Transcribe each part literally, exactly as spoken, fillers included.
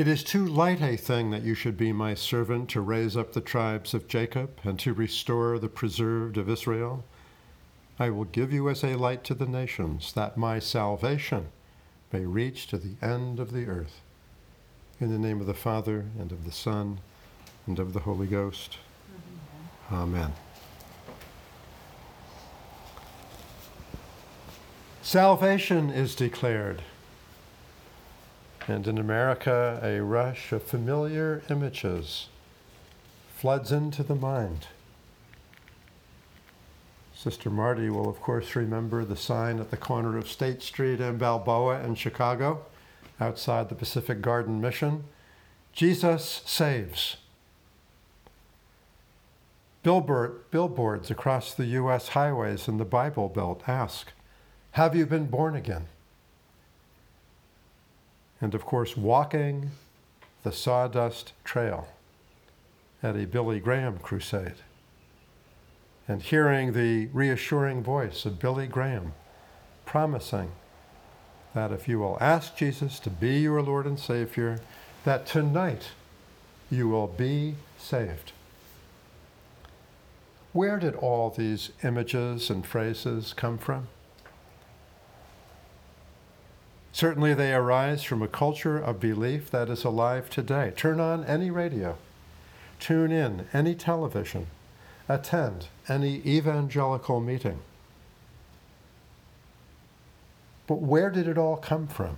It is too light a thing that you should be my servant to raise up the tribes of Jacob and to restore the preserved of Israel. I will give you as a light to the nations, that my salvation may reach to the end of the earth. In the name of the Father, and of the Son, and of the Holy Ghost. Amen. Amen. Salvation is declared. And in America, a rush of familiar images floods into the mind. Sister Marty will, of course, remember the sign at the corner of State Street and Balboa in Chicago, outside the Pacific Garden Mission. Jesus saves. Billboard, billboards across the U S highways in the Bible Belt ask, have you been born again? And of course, walking the sawdust trail at a Billy Graham crusade and hearing the reassuring voice of Billy Graham promising that if you will ask Jesus to be your Lord and Savior, that tonight you will be saved. Where did all these images and phrases come from? Certainly they arise from a culture of belief that is alive today. Turn on any radio, tune in any television, attend any evangelical meeting. But where did it all come from?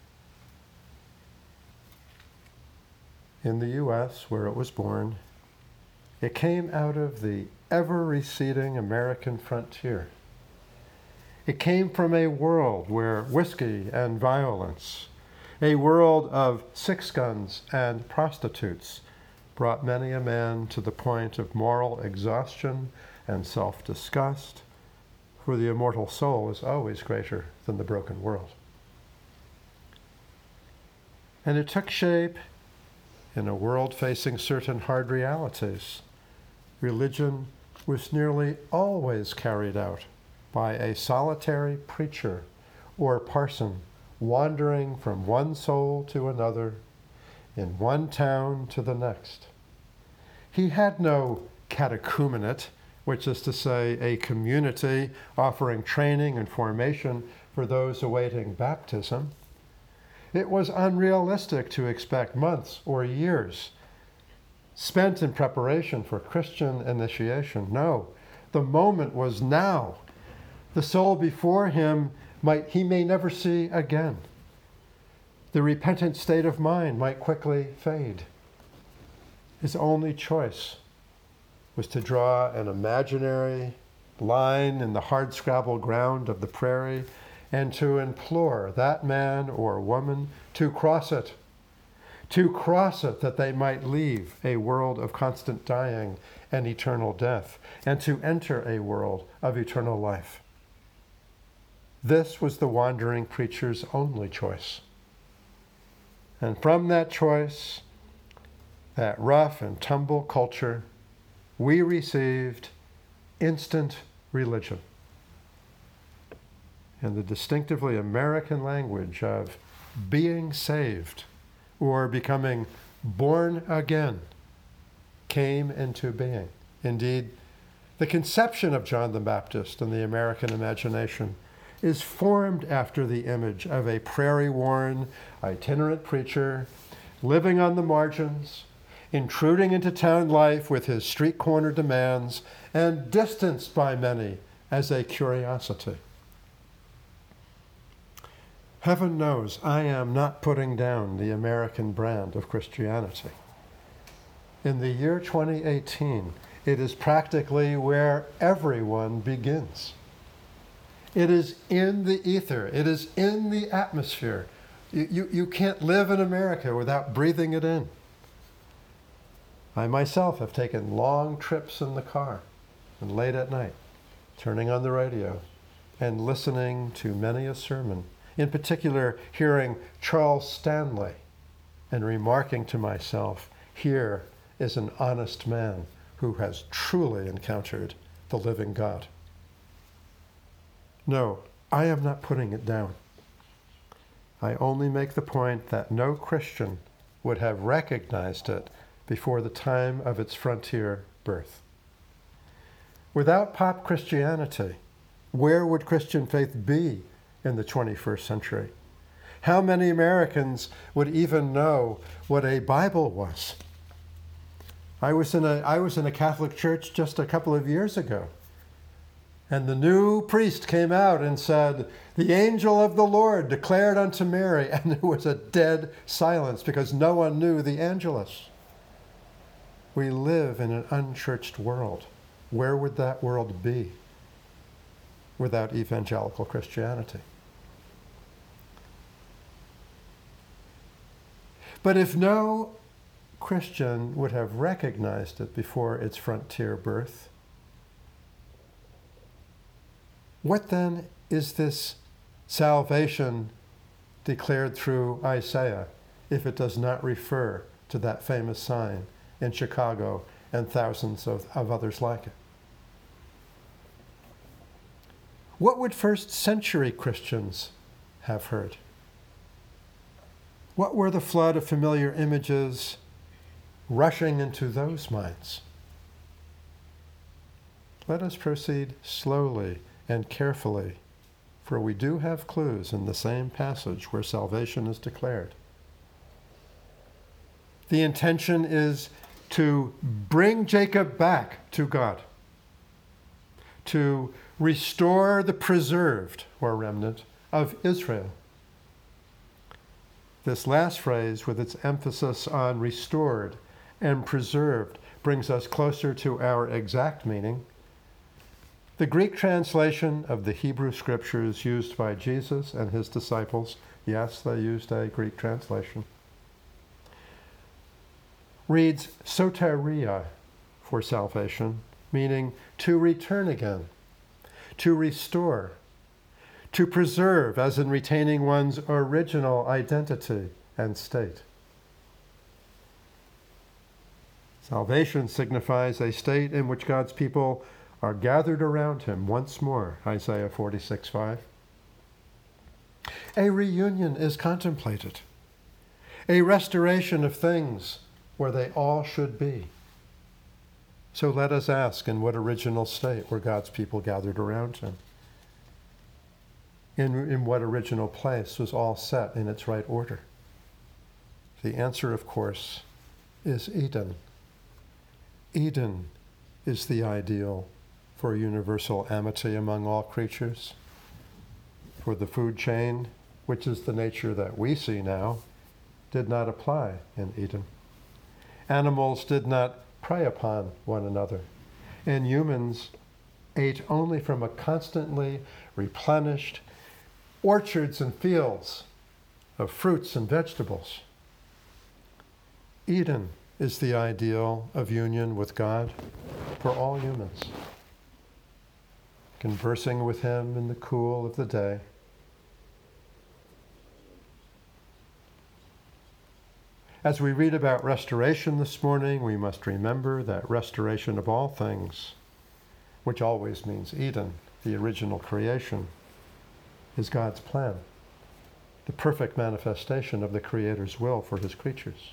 In the U S, where it was born, it came out of the ever-receding American frontier. It came from a world where whiskey and violence, a world of six guns and prostitutes, brought many a man to the point of moral exhaustion and self-disgust, for the immortal soul is always greater than the broken world. And it took shape in a world facing certain hard realities. Religion was nearly always carried out by a solitary preacher or parson wandering from one soul to another, in one town to the next. He had no catechumenate, which is to say a community offering training and formation for those awaiting baptism. It was unrealistic to expect months or years spent in preparation for Christian initiation. No, the moment was now. The soul before him might he may never see again. The repentant state of mind might quickly fade. His only choice was to draw an imaginary line in the hard-scrabble ground of the prairie and to implore that man or woman to cross it, to cross it that they might leave a world of constant dying and eternal death, and to enter a world of eternal life. This was the wandering preacher's only choice. And from that choice, that rough and tumble culture, we received instant religion. And the distinctively American language of being saved or becoming born again came into being. Indeed, the conception of John the Baptist in the American imagination is formed after the image of a prairie-worn, itinerant preacher living on the margins, intruding into town life with his street corner demands, and distanced by many as a curiosity. Heaven knows I am not putting down the American brand of Christianity. In the year twenty eighteen, it is practically where everyone begins. It is in the ether. It is in the atmosphere. You, you, you can't live in America without breathing it in. I myself have taken long trips in the car and late at night, turning on the radio and listening to many a sermon, in particular hearing Charles Stanley and remarking to myself, here is an honest man who has truly encountered the living God. No, I am not putting it down. I only make the point that no Christian would have recognized it before the time of its frontier birth. Without pop Christianity, where would Christian faith be in the twenty-first century? How many Americans would even know what a Bible was? I was in a, I was in a Catholic church just a couple of years ago, and the new priest came out and said, "The angel of the Lord declared unto Mary," and there was a dead silence because no one knew the Angelus. We live in an unchurched world. Where would that world be without evangelical Christianity? But if no Christian would have recognized it before its frontier birth, what then is this salvation declared through Isaiah if it does not refer to that famous sign in Chicago and thousands of, of others like it? What would first century Christians have heard? What were the flood of familiar images rushing into those minds? Let us proceed slowly and carefully, for we do have clues in the same passage where salvation is declared. The intention is to bring Jacob back to God, to restore the preserved, or remnant, of Israel. This last phrase, with its emphasis on restored and preserved, brings us closer to our exact meaning. The Greek translation of the Hebrew scriptures used by Jesus and his disciples, yes, they used a Greek translation, reads soteria for salvation, meaning to return again, to restore, to preserve, as in retaining one's original identity and state. Salvation signifies a state in which God's people are gathered around him once more, Isaiah forty-six five. A reunion is contemplated, a restoration of things where they all should be. So let us ask, in what original state were God's people gathered around him? In, in what original place was all set in its right order? The answer, of course, is Eden. Eden is the ideal for universal amity among all creatures. For the food chain, which is the nature that we see now, did not apply in Eden. Animals did not prey upon one another, and humans ate only from a constantly replenished orchards and fields of fruits and vegetables. Eden is the ideal of union with God for all humans, conversing with him in the cool of the day. As we read about restoration this morning, we must remember that restoration of all things, which always means Eden, the original creation, is God's plan, the perfect manifestation of the Creator's will for his creatures.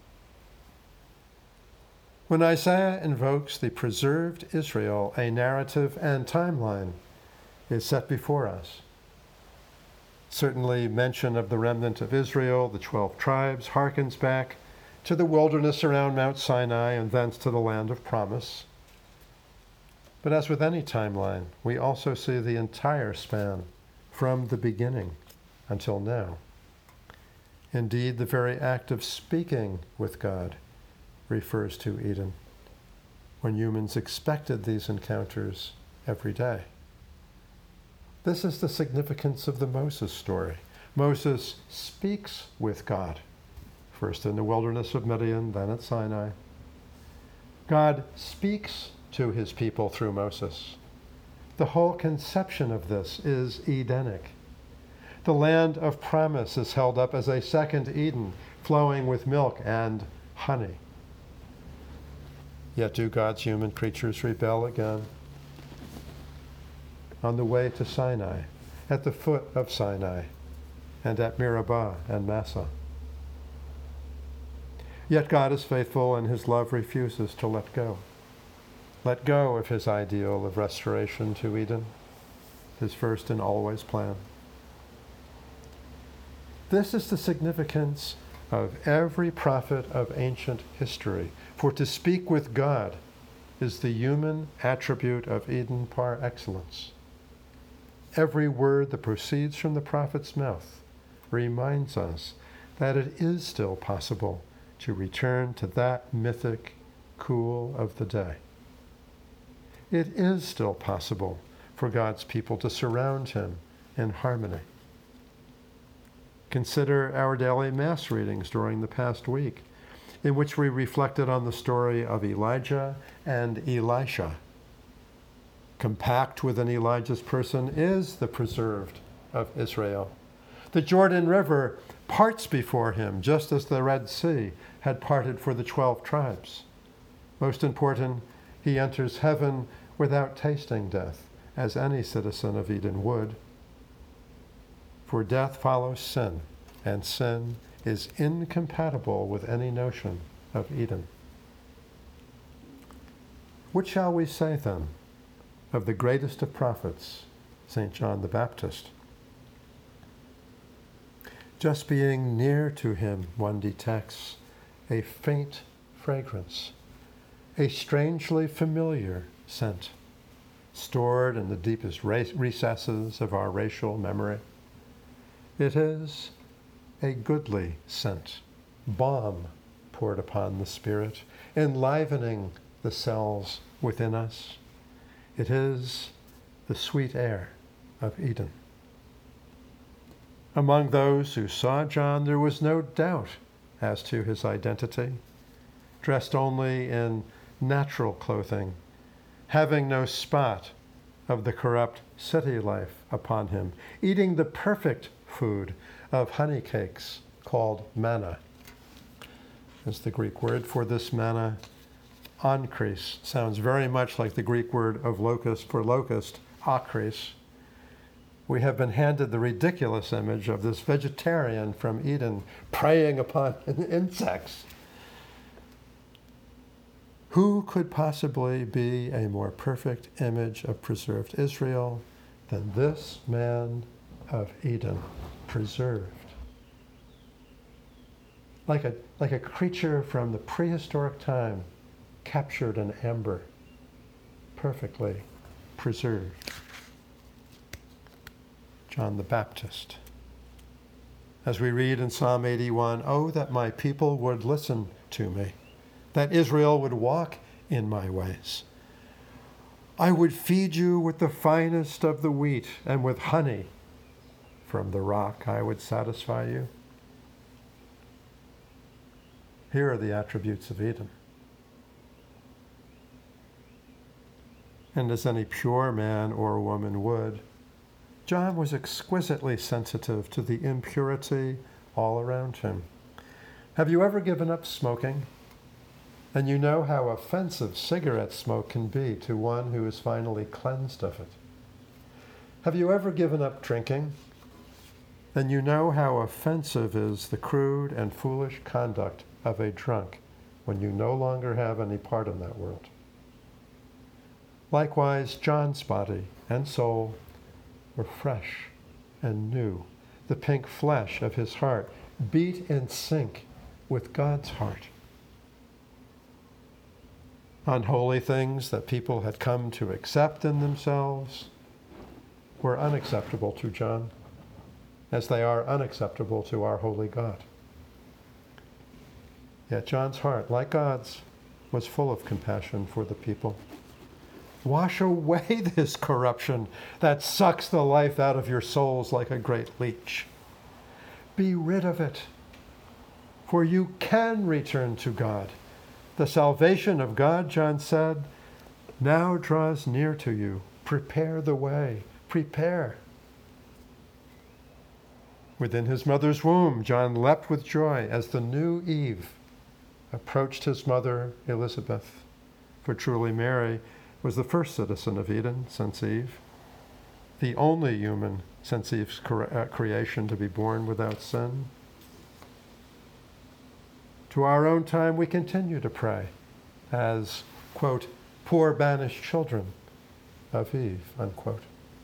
When Isaiah invokes the preserved Israel, a narrative and timeline is set before us. Certainly, mention of the remnant of Israel, the twelve tribes, harkens back to the wilderness around Mount Sinai and thence to the land of promise. But as with any timeline, we also see the entire span from the beginning until now. Indeed, the very act of speaking with God refers to Eden, when humans expected these encounters every day. This is the significance of the Moses story. Moses speaks with God, first in the wilderness of Midian, then at Sinai. God speaks to his people through Moses. The whole conception of this is Edenic. The land of promise is held up as a second Eden, flowing with milk and honey. Yet do God's human creatures rebel again? On the way to Sinai, at the foot of Sinai, and at Meribah and Massah. Yet God is faithful, and his love refuses to let go. Let go of his ideal of restoration to Eden, his first and always plan. This is the significance of every prophet of ancient history. For to speak with God is the human attribute of Eden par excellence. Every word that proceeds from the prophet's mouth reminds us that it is still possible to return to that mythic cool of the day. It is still possible for God's people to surround him in harmony. Consider our daily Mass readings during the past week, in which we reflected on the story of Elijah and Elisha. Compact within Elijah's person is the preserved of Israel. The Jordan River parts before him, just as the Red Sea had parted for the twelve tribes. Most important, he enters heaven without tasting death, as any citizen of Eden would. For death follows sin, and sin is incompatible with any notion of Eden. What shall we say, then, of the greatest of prophets, Saint John the Baptist? Just being near to him, one detects a faint fragrance, a strangely familiar scent, stored in the deepest recesses of our racial memory. It is a goodly scent, balm poured upon the spirit, enlivening the cells within us. It is the sweet air of Eden. Among those who saw John, there was no doubt as to his identity. Dressed only in natural clothing, having no spot of the corrupt city life upon him, eating the perfect food of honey cakes called manna. Is the Greek word for this manna. Ankris sounds very much like the Greek word of locust for locust, akris. We have been handed the ridiculous image of this vegetarian from Eden preying upon insects. Who could possibly be a more perfect image of preserved Israel than this man of Eden, preserved? Like a, like a creature from the prehistoric time, captured in amber, perfectly preserved. John the Baptist. As we read in Psalm eighty-one, "Oh, that my people would listen to me, that Israel would walk in my ways. I would feed you with the finest of the wheat, and with honey from the rock I would satisfy you." Here are the attributes of Eden. And as any pure man or woman would, John was exquisitely sensitive to the impurity all around him. Have you ever given up smoking? And you know how offensive cigarette smoke can be to one who is finally cleansed of it. Have you ever given up drinking? And you know how offensive is the crude and foolish conduct of a drunk when you no longer have any part in that world. Likewise, John's body and soul were fresh and new. The pink flesh of his heart beat in sync with God's heart. Unholy things that people had come to accept in themselves were unacceptable to John, as they are unacceptable to our holy God. Yet John's heart, like God's, was full of compassion for the people. Wash away this corruption that sucks the life out of your souls like a great leech. Be rid of it, for you can return to God. The salvation of God, John said, now draws near to you. Prepare the way. Prepare. Within his mother's womb, John leapt with joy as the new Eve approached his mother Elizabeth. For truly Mary was the first citizen of Eden since Eve, the only human since Eve's cre- uh, creation to be born without sin. To our own time, we continue to pray as, quote, poor banished children of Eve, unquote.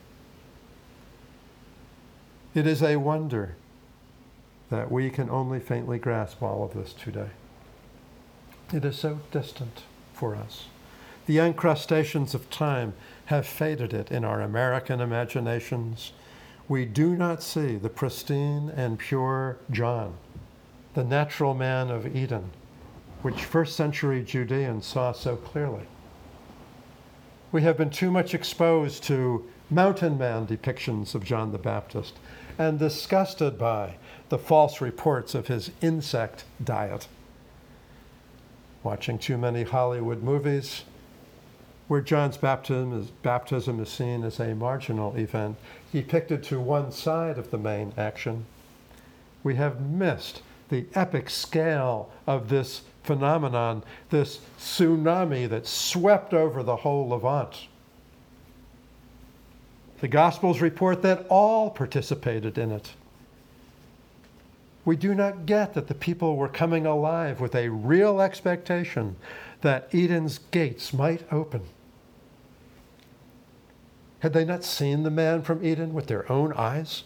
It is a wonder that we can only faintly grasp all of this today. It is so distant for us. The incrustations of time have faded it in our American imaginations. We do not see the pristine and pure John, the natural man of Eden, which first century Judeans saw so clearly. We have been too much exposed to mountain man depictions of John the Baptist and disgusted by the false reports of his insect diet. Watching too many Hollywood movies where John's baptism is, baptism is seen as a marginal event, depicted to one side of the main action. We have missed the epic scale of this phenomenon, this tsunami that swept over the whole Levant. The Gospels report that all participated in it. We do not get that the people were coming alive with a real expectation that Eden's gates might open. Had they not seen the man from Eden with their own eyes?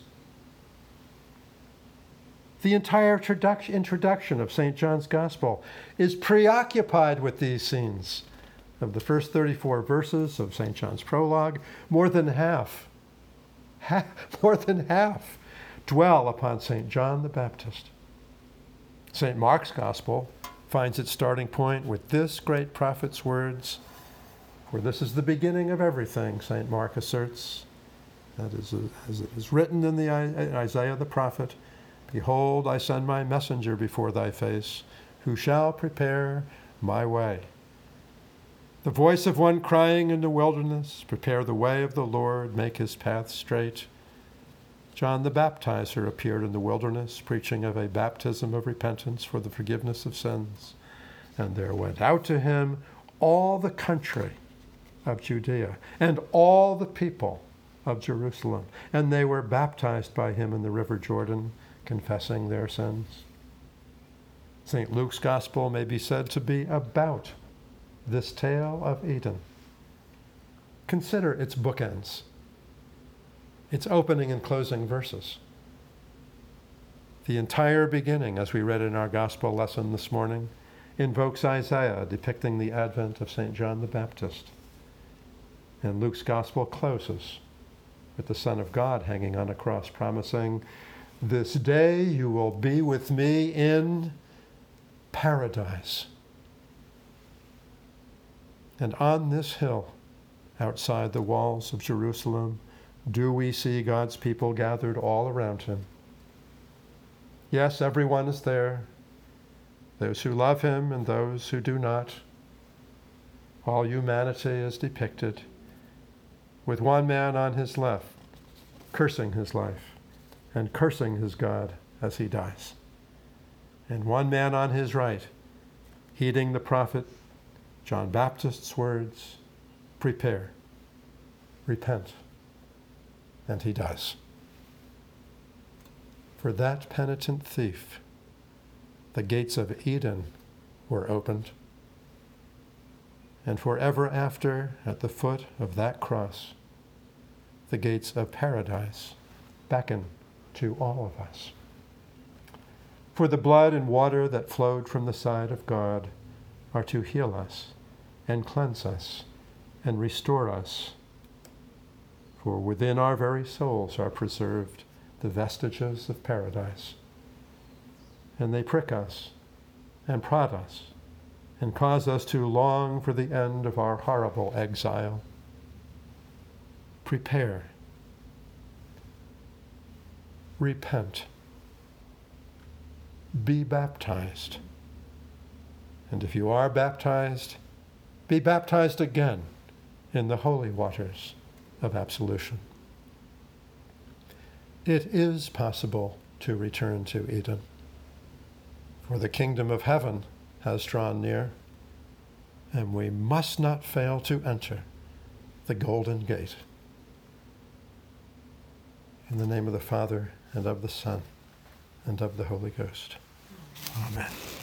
The entire introduction of Saint John's Gospel is preoccupied with these scenes. Of the first thirty-four verses of Saint John's prologue, more than half, half more than half, dwell upon Saint John the Baptist. Saint Mark's Gospel finds its starting point with this great prophet's words, "For this is the beginning of everything," Saint Mark asserts. That is, as it is written in the Isaiah the prophet, "Behold, I send my messenger before thy face, who shall prepare my way." The voice of one crying in the wilderness, "Prepare the way of the Lord, make his path straight." John the Baptizer appeared in the wilderness, preaching of a baptism of repentance for the forgiveness of sins. And there went out to him all the country of Judea and all the people of Jerusalem, and they were baptized by him in the river Jordan, confessing their sins. Saint Luke's Gospel may be said to be about this tale of Eden. Consider its bookends, its opening and closing verses. The entire beginning, as we read in our gospel lesson this morning, invokes Isaiah depicting the advent of Saint John the Baptist. And Luke's Gospel closes with the Son of God hanging on a cross, promising, "This day you will be with me in paradise." And on this hill, outside the walls of Jerusalem, do we see God's people gathered all around him. Yes, everyone is there, those who love him and those who do not. All humanity is depicted, with one man on his left, cursing his life and cursing his God as he dies, and one man on his right, heeding the prophet John Baptist's words, "Prepare, repent," and he does. For that penitent thief, the gates of Eden were opened, and forever after, at the foot of that cross, the gates of paradise beckon to all of us. For the blood and water that flowed from the side of God are to heal us and cleanse us and restore us. For within our very souls are preserved the vestiges of paradise. And they prick us and prod us and cause us to long for the end of our horrible exile. Prepare. Repent. Be baptized. And if you are baptized, be baptized again in the holy waters of absolution. It is possible to return to Eden, for the kingdom of heaven has drawn near, and we must not fail to enter the golden gate. In the name of the Father, and of the Son, and of the Holy Ghost. Amen.